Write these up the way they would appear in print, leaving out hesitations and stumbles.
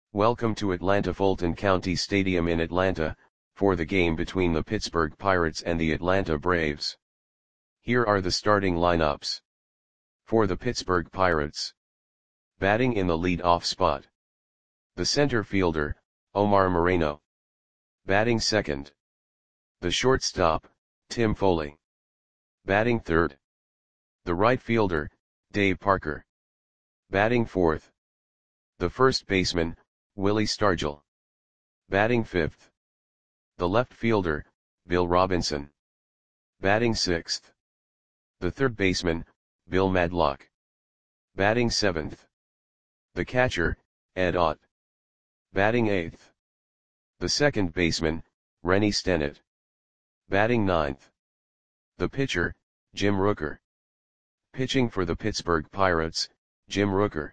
Welcome to Atlanta Fulton County Stadium in Atlanta, for the game between the Pittsburgh Pirates and the Atlanta Braves. Here are the starting lineups. For the Pittsburgh Pirates. Batting in the lead-off spot. The center fielder, Omar Moreno. Batting second. The shortstop, Tim Foley. Batting third. The right fielder, Dave Parker. Batting fourth. The first baseman, Willie Stargell. Batting fifth. The left fielder, Bill Robinson. Batting sixth. The third baseman, Bill Madlock. Batting seventh. The catcher, Ed Ott. Batting eighth. The second baseman, Rennie Stennett. Batting ninth. The pitcher, Jim Rooker. Pitching for the Pittsburgh Pirates, Jim Rooker.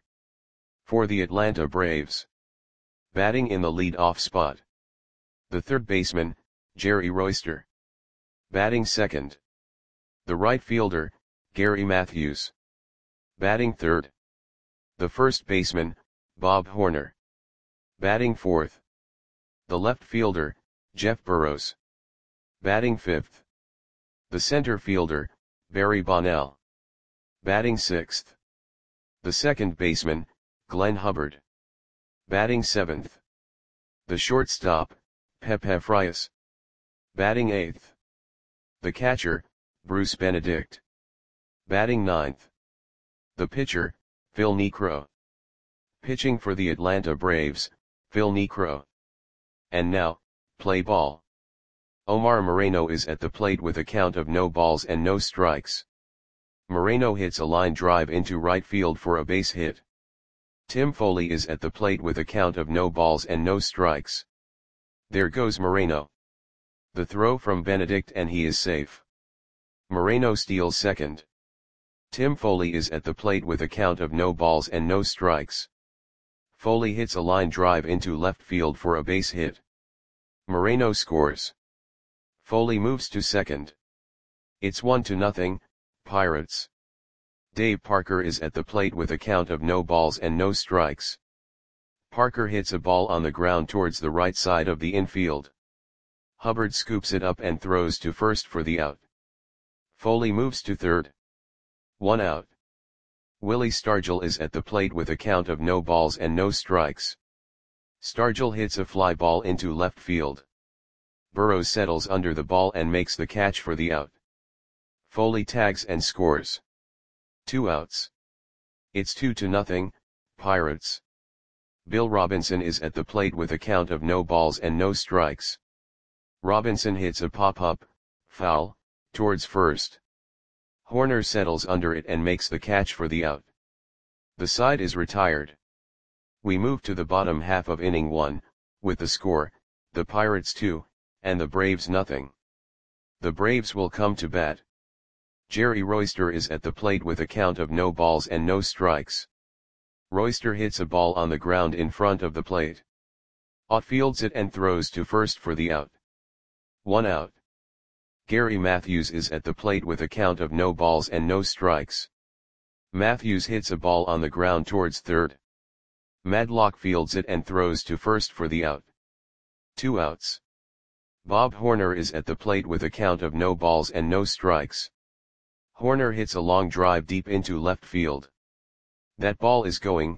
For the Atlanta Braves. Batting in the lead-off spot. The third baseman, Jerry Royster. Batting second. The right fielder, Gary Matthews. Batting third. The first baseman, Bob Horner. Batting fourth. The left fielder, Jeff Burroughs. Batting fifth. The center fielder, Barry Bonnell. Batting sixth. The second baseman, Glenn Hubbard. Batting seventh. The shortstop, Pepe Frias. Batting eighth. The catcher, Bruce Benedict. Batting ninth. The pitcher, Phil Niekro. Pitching for the Atlanta Braves, Phil Niekro. And now, play ball. Omar Moreno is at the plate with a count of no balls and no strikes. Moreno hits a line drive into right field for a base hit. Tim Foley is at the plate with a count of no balls and no strikes. There goes Moreno. The throw from Benedict and he is safe. Moreno steals second. Tim Foley is at the plate with a count of no balls and no strikes. Foley hits a line drive into left field for a base hit. Moreno scores. Foley moves to second. It's 1-0, Pirates. Dave Parker is at the plate with a count of no balls and no strikes. Parker hits a ball on the ground towards the right side of the infield. Hubbard scoops it up and throws to first for the out. Foley moves to third. 1 out. Willie Stargell is at the plate with a count of no balls and no strikes. Stargell hits a fly ball into left field. Burroughs settles under the ball and makes the catch for the out. Foley tags and scores. 2 outs. It's 2-0, Pirates. Bill Robinson is at the plate with a count of no balls and no strikes. Robinson hits a pop-up, foul, towards first. Horner settles under it and makes the catch for the out. The side is retired. We move to the bottom half of inning 1, with the score, the Pirates 2, and the Braves nothing. The Braves will come to bat. Jerry Royster is at the plate with a count of no balls and no strikes. Royster hits a ball on the ground in front of the plate. Ott fields it and throws to first for the out. 1 out. Gary Matthews is at the plate with a count of no balls and no strikes. Matthews hits a ball on the ground towards third. Madlock fields it and throws to first for the out. 2 outs. Bob Horner is at the plate with a count of no balls and no strikes. Horner hits a long drive deep into left field. That ball is gone.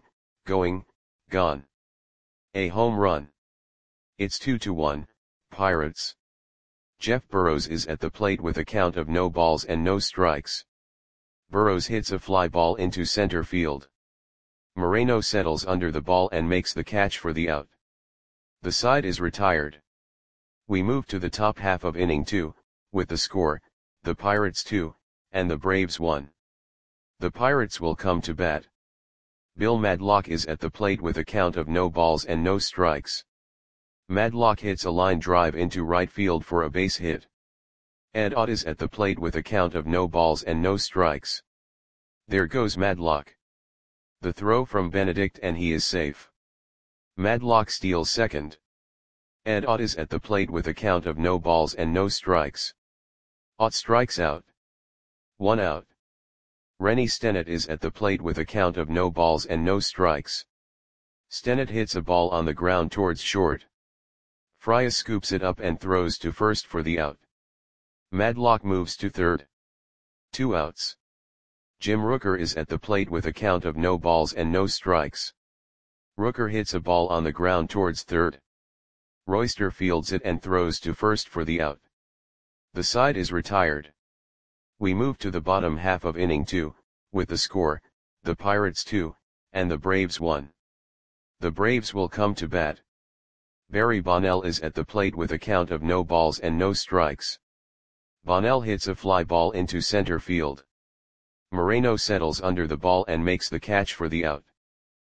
A home run. It's 2-1, Pirates. Jeff Burroughs is at the plate with a count of no balls and no strikes. Burroughs hits a fly ball into center field. Moreno settles under the ball and makes the catch for the out. The side is retired. We move to the top half of inning 2, with the score, the Pirates 2, and the Braves 1. The Pirates will come to bat. Bill Madlock is at the plate with a count of no balls and no strikes. Madlock hits a line drive into right field for a base hit. Ed Ott is at the plate with a count of no balls and no strikes. There goes Madlock. The throw from Benedict and he is safe. Madlock steals second. Ed Ott is at the plate with a count of no balls and no strikes. Ott strikes out. 1 out. Rennie Stennett is at the plate with a count of no balls and no strikes. Stennett hits a ball on the ground towards short. Frias scoops it up and throws to first for the out. Madlock moves to third. 2 outs. Jim Rooker is at the plate with a count of no balls and no strikes. Rooker hits a ball on the ground towards third. Royster fields it and throws to first for the out. The side is retired. We move to the bottom half of inning 2, with the score, the Pirates 2, and the Braves 1. The Braves will come to bat. Barry Bonnell is at the plate with a count of no balls and no strikes. Bonnell hits a fly ball into center field. Moreno settles under the ball and makes the catch for the out.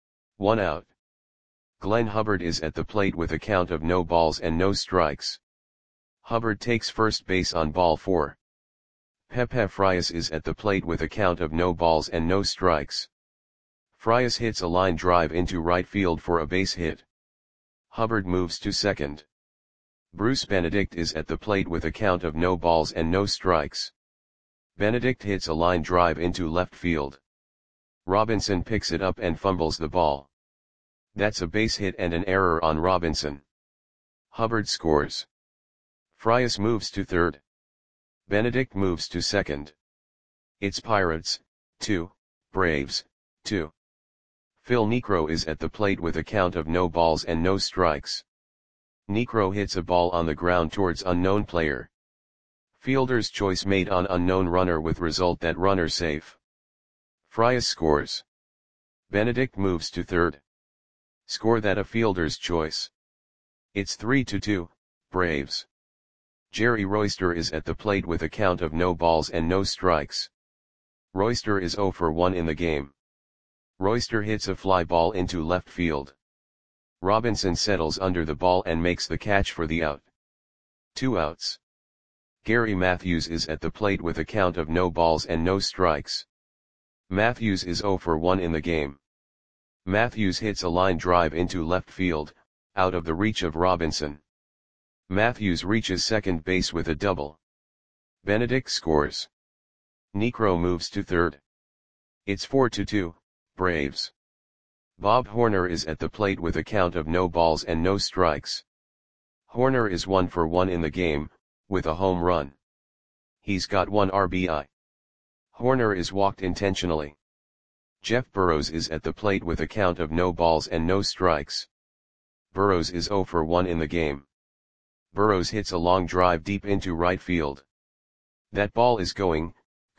1 out. Glenn Hubbard is at the plate with a count of no balls and no strikes. Hubbard takes first base on ball 4. Pepe Frias is at the plate with a count of no balls and no strikes. Frias hits a line drive into right field for a base hit. Hubbard moves to second. Bruce Benedict is at the plate with a count of no balls and no strikes. Benedict hits a line drive into left field. Robinson picks it up and fumbles the ball. That's a base hit and an error on Robinson. Hubbard scores. Frias moves to third. Benedict moves to second. It's Pirates, 2, Braves, 2. Phil Niekro is at the plate with a count of no balls and no strikes. Niekro hits a ball on the ground towards unknown player. Fielder's choice made on unknown runner with result that runner safe. Frias scores. Benedict moves to third. Score that a fielder's choice. It's 3-2, Braves. Jerry Royster is at the plate with a count of no balls and no strikes. Royster is 0 for 1 in the game. Royster hits a fly ball into left field. Robinson settles under the ball and makes the catch for the out. 2 outs. Gary Matthews is at the plate with a count of no balls and no strikes. Matthews is 0 for 1 in the game. Matthews hits a line drive into left field, out of the reach of Robinson. Matthews reaches second base with a double. Benedict scores. Niekro moves to third. It's 4-2, Braves. Bob Horner is at the plate with a count of no balls and no strikes. Horner is 1 for 1 in the game, with a home run. He's got 1 RBI. Horner is walked intentionally. Jeff Burrows is at the plate with a count of no balls and no strikes. Burrows is 0 for 1 in the game. Burrows hits a long drive deep into right field. That ball is gone.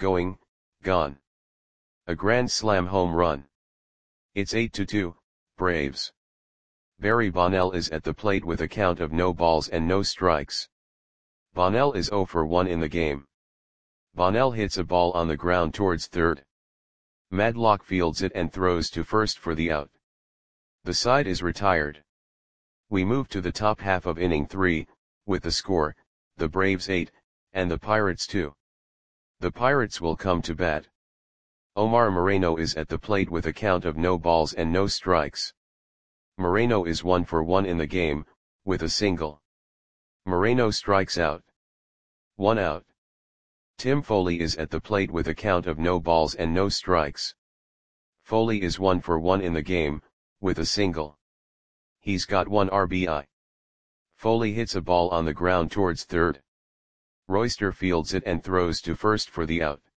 A grand slam home run. It's 8-2, Braves. Barry Bonnell is at the plate with a count of no balls and no strikes. Bonnell is 0 for 1 in the game. Bonnell hits a ball on the ground towards third. Madlock fields it and throws to first for the out. The side is retired. We move to the top half of inning 3, with the score, the Braves 8, and the Pirates 2. The Pirates will come to bat. Omar Moreno is at the plate with a count of no balls and no strikes. Moreno is 1 for 1 in the game, with a single. Moreno strikes out. 1 out. Tim Foley is at the plate with a count of no balls and no strikes. Foley is 1 for 1 in the game, with a single. He's got 1 RBI. Foley hits a ball on the ground towards third. Royster fields it and throws to first for the out.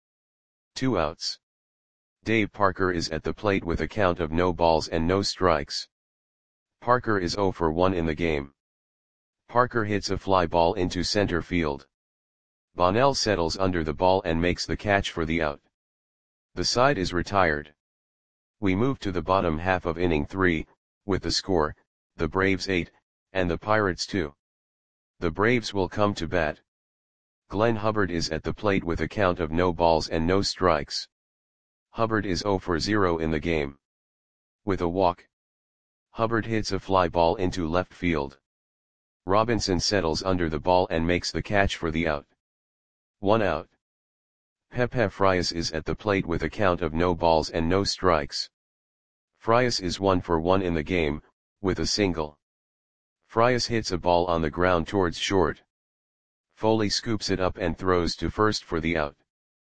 2 outs. Dave Parker is at the plate with a count of no balls and no strikes. Parker is 0 for 1 in the game. Parker hits a fly ball into center field. Bonnell settles under the ball and makes the catch for the out. The side is retired. We move to the bottom half of inning 3, with the score, the Braves 8, and the Pirates 2. The Braves will come to bat. Glenn Hubbard is at the plate with a count of no balls and no strikes. Hubbard is 0 for 0 in the game. With a walk. Hubbard hits a fly ball into left field. Robinson settles under the ball and makes the catch for the out. 1 out. Pepe Frias is at the plate with a count of no balls and no strikes. Frias is 1 for 1 in the game, with a single. Frias hits a ball on the ground towards short. Foley scoops it up and throws to first for the out.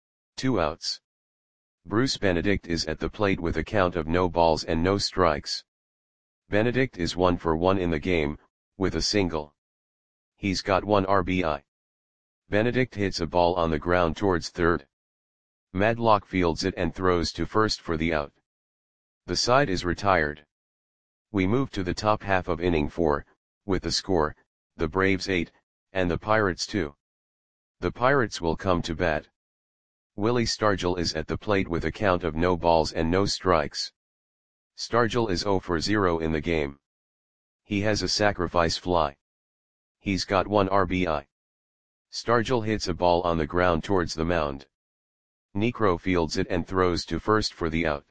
2 outs. Bruce Benedict is at the plate with a count of no balls and no strikes. Benedict is 1 for 1 in the game, with a single. He's got 1 RBI. Benedict hits a ball on the ground towards third. Madlock fields it and throws to first for the out. The side is retired. We move to the top half of inning 4, with the score, the Braves 8, and the Pirates 2. The Pirates will come to bat. Willie Stargell is at the plate with a count of no balls and no strikes. Stargell is 0 for 0 in the game. He has a sacrifice fly. He's got 1 RBI. Stargell hits a ball on the ground towards the mound. Niekro fields it and throws to first for the out.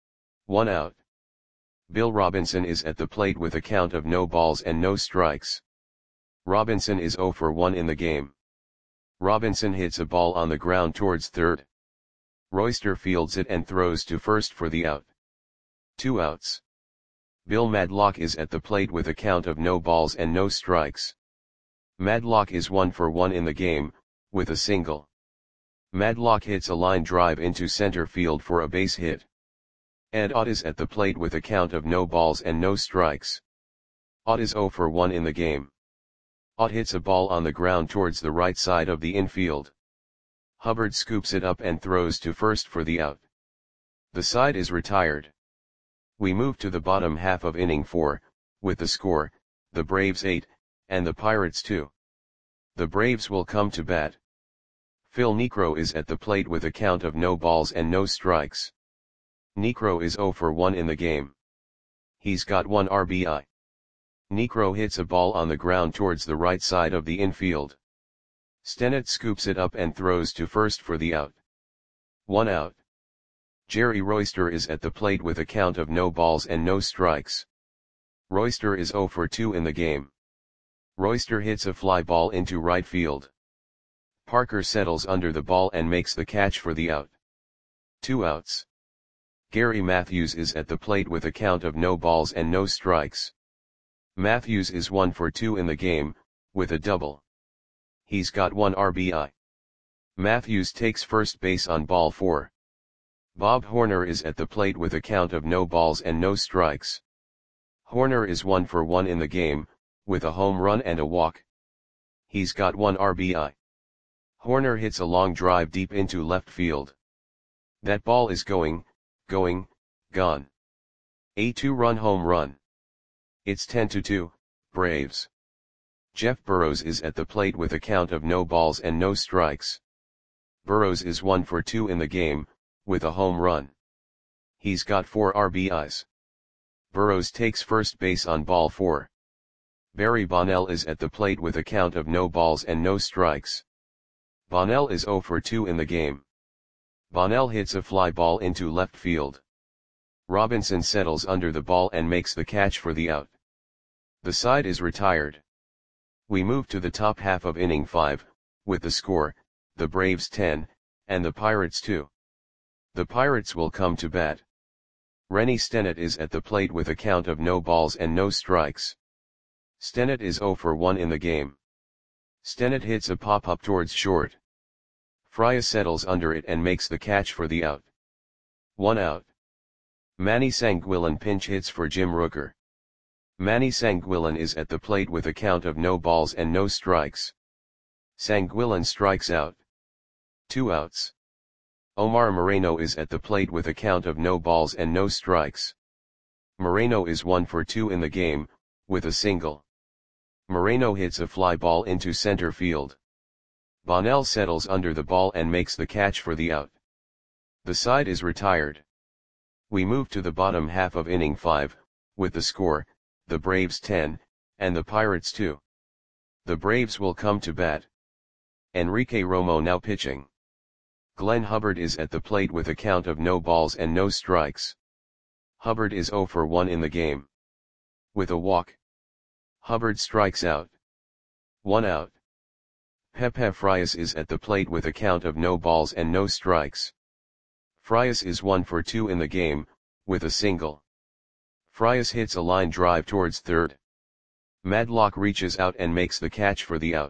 1 out. Bill Robinson is at the plate with a count of no balls and no strikes. Robinson is 0 for 1 in the game. Robinson hits a ball on the ground towards third. Royster fields it and throws to first for the out. 2 outs. Bill Madlock is at the plate with a count of no balls and no strikes. Madlock is 1 for 1 in the game, with a single. Madlock hits a line drive into center field for a base hit. Ed Ott is at the plate with a count of no balls and no strikes. Ott is 0 for 1 in the game. Ott hits a ball on the ground towards the right side of the infield. Hubbard scoops it up and throws to first for the out. The side is retired. We move to the bottom half of inning 4, with the score, the Braves 8, and the Pirates 2. The Braves will come to bat. Phil Niekro is at the plate with a count of no balls and no strikes. Niekro is 0 for 1 in the game. He's got 1 RBI. Niekro hits a ball on the ground towards the right side of the infield. Stennett scoops it up and throws to first for the out. 1 out. Jerry Royster is at the plate with a count of no balls and no strikes. Royster is 0 for 2 in the game. Royster hits a fly ball into right field. Parker settles under the ball and makes the catch for the out. 2 outs. Gary Matthews is at the plate with a count of no balls and no strikes. Matthews is 1 for 2 in the game, with a double. He's got 1 RBI. Matthews takes first base on ball 4. Bob Horner is at the plate with a count of no balls and no strikes. Horner is 1 for 1 in the game, with a home run and a walk. He's got 1 RBI. Horner hits a long drive deep into left field. That ball is gone. A 2-run home run. It's 10-2, Braves. Jeff Burrows is at the plate with a count of no balls and no strikes. Burrows is 1 for 2 in the game, with a home run. He's got 4 RBIs. Burrows takes first base on ball 4. Barry Bonnell is at the plate with a count of no balls and no strikes. Bonnell is 0 for 2 in the game. Bonnell hits a fly ball into left field. Robinson settles under the ball and makes the catch for the out. The side is retired. We move to the top half of inning 5, with the score, the Braves 10, and the Pirates 2. The Pirates will come to bat. Rennie Stennett is at the plate with a count of no balls and no strikes. Stennett is 0 for 1 in the game. Stennett hits a pop-up towards short. Frias settles under it and makes the catch for the out. 1 out. Manny Sanguillen pinch hits for Jim Rooker. Manny Sanguillen is at the plate with a count of no balls and no strikes. Sanguillen strikes out. 2 outs. Omar Moreno is at the plate with a count of no balls and no strikes. Moreno is 1 for 2 in the game, with a single. Moreno hits a fly ball into center field. Bonnell settles under the ball and makes the catch for the out. The side is retired. We move to the bottom half of inning 5, with the score, the Braves 10, and the Pirates 2. The Braves will come to bat. Enrique Romo now pitching. Glenn Hubbard is at the plate with a count of no balls and no strikes. Hubbard is 0 for 1 in the game. With a walk. Hubbard strikes out. 1 out. Pepe Frias is at the plate with a count of no balls and no strikes. Frias is 1 for 2 in the game, with a single. Frias hits a line drive towards third. Madlock reaches out and makes the catch for the out.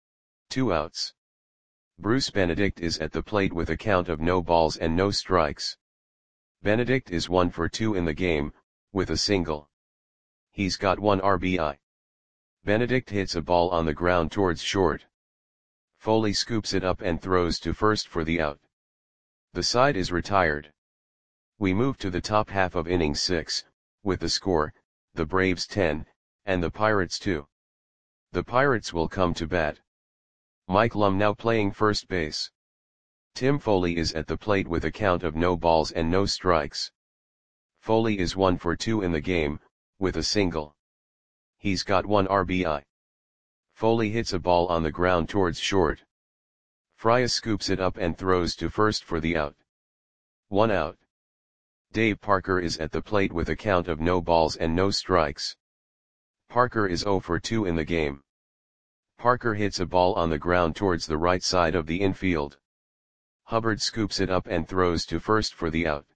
2 outs. Bruce Benedict is at the plate with a count of no balls and no strikes. Benedict is 1 for 2 in the game, with a single. He's got 1 RBI. Benedict hits a ball on the ground towards short. Foley scoops it up and throws to first for the out. The side is retired. We move to the top half of inning 6, with the score, the Braves 10, and the Pirates 2. The Pirates will come to bat. Mike Lum now playing first base. Tim Foley is at the plate with a count of no balls and no strikes. Foley is 1 for 2 in the game, with a single. He's got 1 RBI. Foley hits a ball on the ground towards short. Frias scoops it up and throws to first for the out. 1 out. Dave Parker is at the plate with a count of no balls and no strikes. Parker is 0 for 2 in the game. Parker hits a ball on the ground towards the right side of the infield. Hubbard scoops it up and throws to first for the out.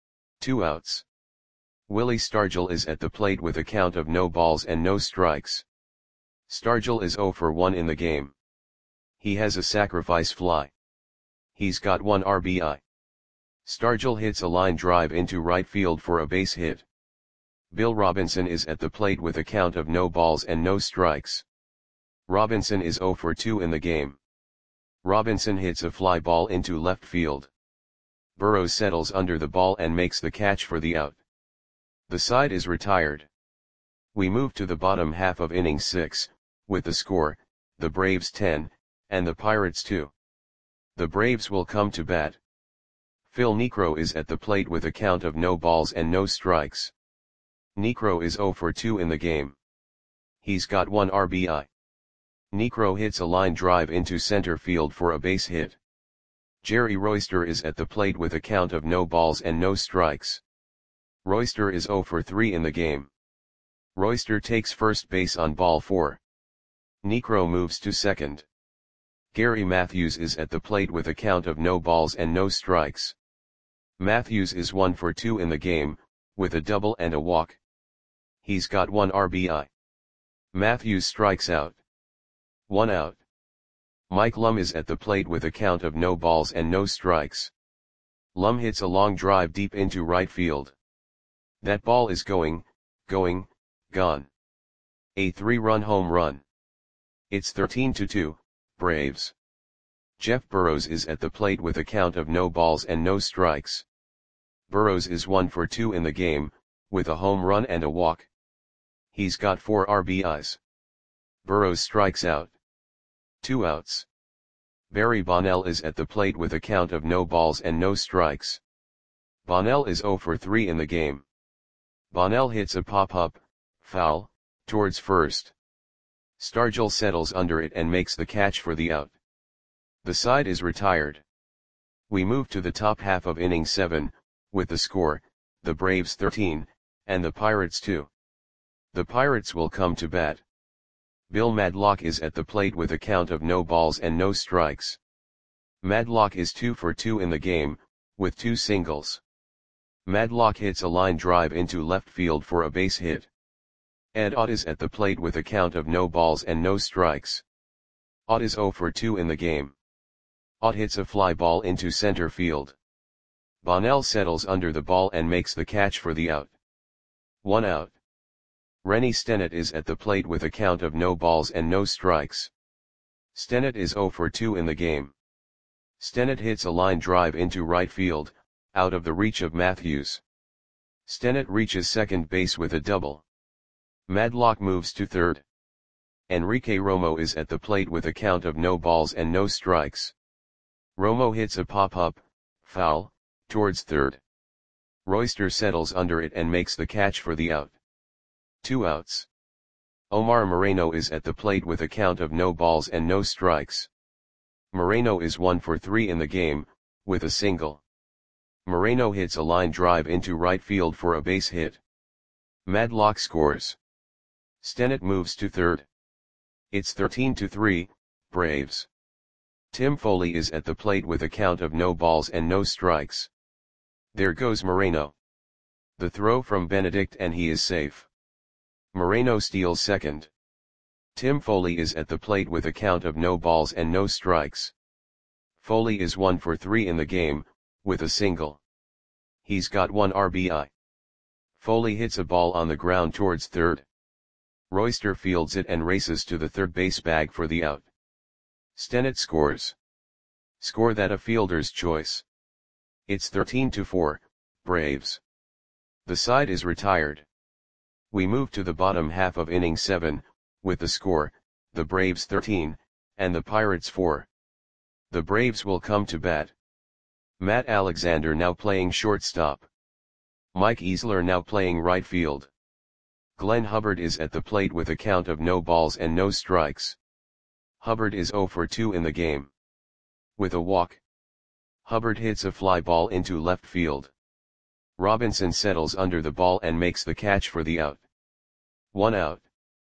2 outs. Willie Stargell is at the plate with a count of no balls and no strikes. Stargell is 0 for 1 in the game. He has a sacrifice fly. He's got 1 RBI. Stargell hits a line drive into right field for a base hit. Bill Robinson is at the plate with a count of no balls and no strikes. Robinson is 0 for 2 in the game. Robinson hits a fly ball into left field. Burrows settles under the ball and makes the catch for the out. The side is retired. We move to the bottom half of inning 6, with the score, the Braves 10, and the Pirates 2. The Braves will come to bat. Phil Niekro is at the plate with a count of no balls and no strikes. Niekro is 0 for 2 in the game. He's got 1 RBI. Niekro hits a line drive into center field for a base hit. Jerry Royster is at the plate with a count of no balls and no strikes. Royster is 0 for 3 in the game. Royster takes first base on ball 4. Niekro moves to second. Gary Matthews is at the plate with a count of no balls and no strikes. Matthews is 1 for 2 in the game, with a double and a walk. He's got 1 RBI. Matthews strikes out. 1 out. Mike Lum is at the plate with a count of no balls and no strikes. Lum hits a long drive deep into right field. That ball is gone. A 3-run home run. It's 13-2, Braves. Jeff Burrows is at the plate with a count of no balls and no strikes. Burrows is 1 for 2 in the game, with a home run and a walk. He's got 4 RBIs. Burrows strikes out. 2 outs. Barry Bonnell is at the plate with a count of no balls and no strikes. Bonnell is 0 for 3 in the game. Bonnell hits a pop-up, foul, towards first. Stargell settles under it and makes the catch for the out. The side is retired. We move to the top half of inning 7, with the score, the Braves 13, and the Pirates 2. The Pirates will come to bat. Bill Madlock is at the plate with a count of no balls and no strikes. Madlock is 2 for 2 in the game, with 2 singles. Madlock hits a line drive into left field for a base hit. Ed Ott is at the plate with a count of no balls and no strikes. Ott is 0 for 2 in the game. Ott hits a fly ball into center field. Bonnell settles under the ball and makes the catch for the out. 1 out. Rennie Stennett is at the plate with a count of no balls and no strikes. Stennett is 0 for 2 in the game. Stennett hits a line drive into right field, out of the reach of Matthews. Stennett reaches second base with a double. Madlock moves to third. Enrique Romo is at the plate with a count of no balls and no strikes. Romo hits a pop-up, foul, towards third. Royster settles under it and makes the catch for the out. 2 outs. Omar Moreno is at the plate with a count of no balls and no strikes. Moreno is 1 for 3 in the game, with a single. Moreno hits a line drive into right field for a base hit. Madlock scores. Stennett moves to third. It's 13-3, Braves. Tim Foley is at the plate with a count of no balls and no strikes. There goes Moreno. The throw from Benedict and he is safe. Moreno steals second. Tim Foley is at the plate with a count of no balls and no strikes. Foley is 1 for 3 in the game, with a single. He's got 1 RBI. Foley hits a ball on the ground towards third. Royster fields it and races to the third base bag for the out. Stennett scores. Score that a fielder's choice. It's 13-4, Braves. The side is retired. We move to the bottom half of inning 7, with the score, the Braves 13, and the Pirates 4. The Braves will come to bat. Matt Alexander now playing shortstop. Mike Easler now playing right field. Glenn Hubbard is at the plate with a count of no balls and no strikes. Hubbard is 0 for 2 in the game. With a walk, Hubbard hits a fly ball into left field. Robinson settles under the ball and makes the catch for the out. 1 out.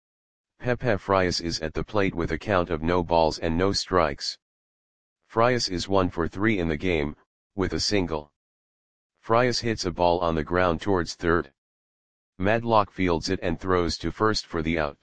Pepe Frias is at the plate with a count of no balls and no strikes. Frias is 1 for 3 in the game, with a single. Frias hits a ball on the ground towards third. Madlock fields it and throws to first for the out.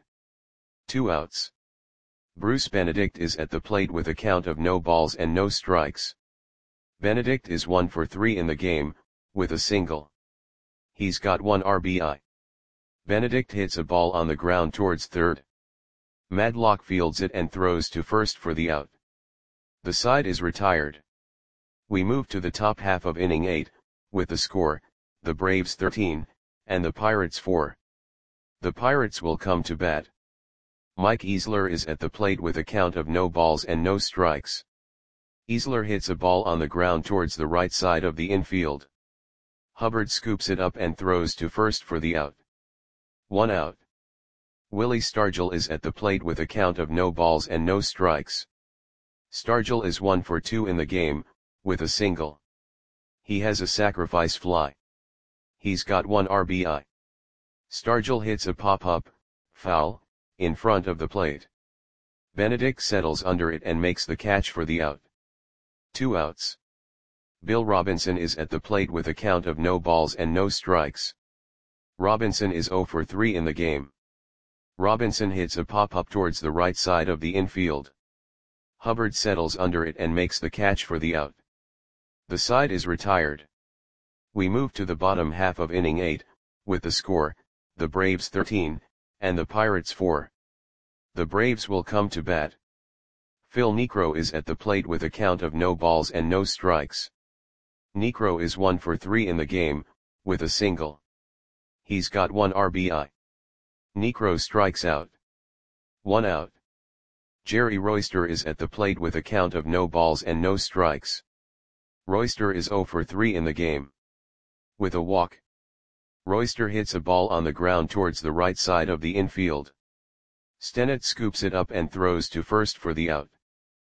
2 outs. Bruce Benedict is at the plate with a count of no balls and no strikes. Benedict is 1 for 3 in the game, with a single. He's got 1 RBI. Benedict hits a ball on the ground towards third. Madlock fields it and throws to first for the out. The side is retired. We move to the top half of inning 8, with the score, the Braves 13, and the Pirates 4. The Pirates will come to bat. Mike Easler is at the plate with a count of no balls and no strikes. Easler hits a ball on the ground towards the right side of the infield. Hubbard scoops it up and throws to first for the out. 1 out. Willie Stargell is at the plate with a count of no balls and no strikes. Stargell is 1 for 2 in the game, with a single. He has a sacrifice fly. He's got 1 RBI. Stargell hits a pop-up, foul, in front of the plate. Benedict settles under it and makes the catch for the out. 2 outs. Bill Robinson is at the plate with a count of no balls and no strikes. Robinson is 0 for 3 in the game. Robinson hits a pop-up towards the right side of the infield. Hubbard settles under it and makes the catch for the out. The side is retired. We move to the bottom half of inning 8, with the score, the Braves 13, and the Pirates 4. The Braves will come to bat. Phil Niekro is at the plate with a count of no balls and no strikes. Niekro is 1 for 3 in the game, with a single. He's got 1 RBI. Niekro strikes out. 1 out. Jerry Royster is at the plate with a count of no balls and no strikes. Royster is 0 for 3 in the game. With a walk, Royster hits a ball on the ground towards the right side of the infield. Stennett scoops it up and throws to first for the out.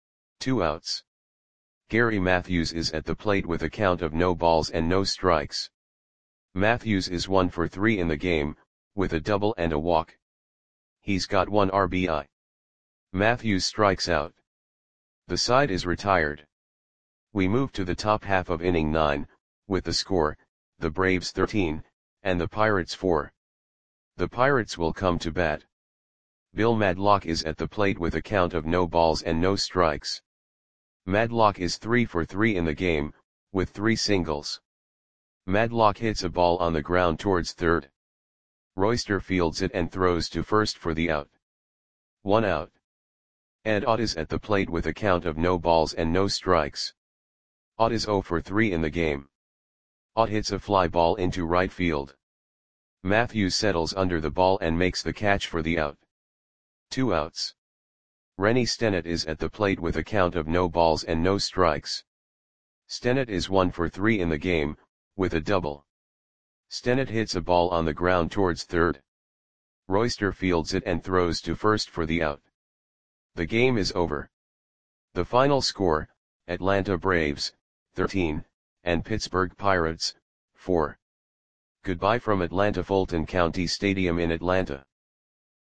2 outs. Gary Matthews is at the plate with a count of no balls and no strikes. Matthews is 1 for 3 in the game, with a double and a walk. He's got 1 RBI. Matthews strikes out. The side is retired. We move to the top half of inning 9, with the score, the Braves 13, and the Pirates 4. The Pirates will come to bat. Bill Madlock is at the plate with a count of no balls and no strikes. Madlock is 3 for 3 in the game, with 3 singles. Madlock hits a ball on the ground towards third. Royster fields it and throws to first for the out. 1 out. Ed Ott is at the plate with a count of no balls and no strikes. Ott is 0 for 3 in the game. Ott hits a fly ball into right field. Matthews settles under the ball and makes the catch for the out. 2 outs. Rennie Stennett is at the plate with a count of no balls and no strikes. Stennett is 1 for 3 in the game, with a double. Stennett hits a ball on the ground towards third. Royster fields it and throws to first for the out. The game is over. The final score, Atlanta Braves, 13, and Pittsburgh Pirates, 4. Goodbye from Atlanta Fulton County Stadium in Atlanta.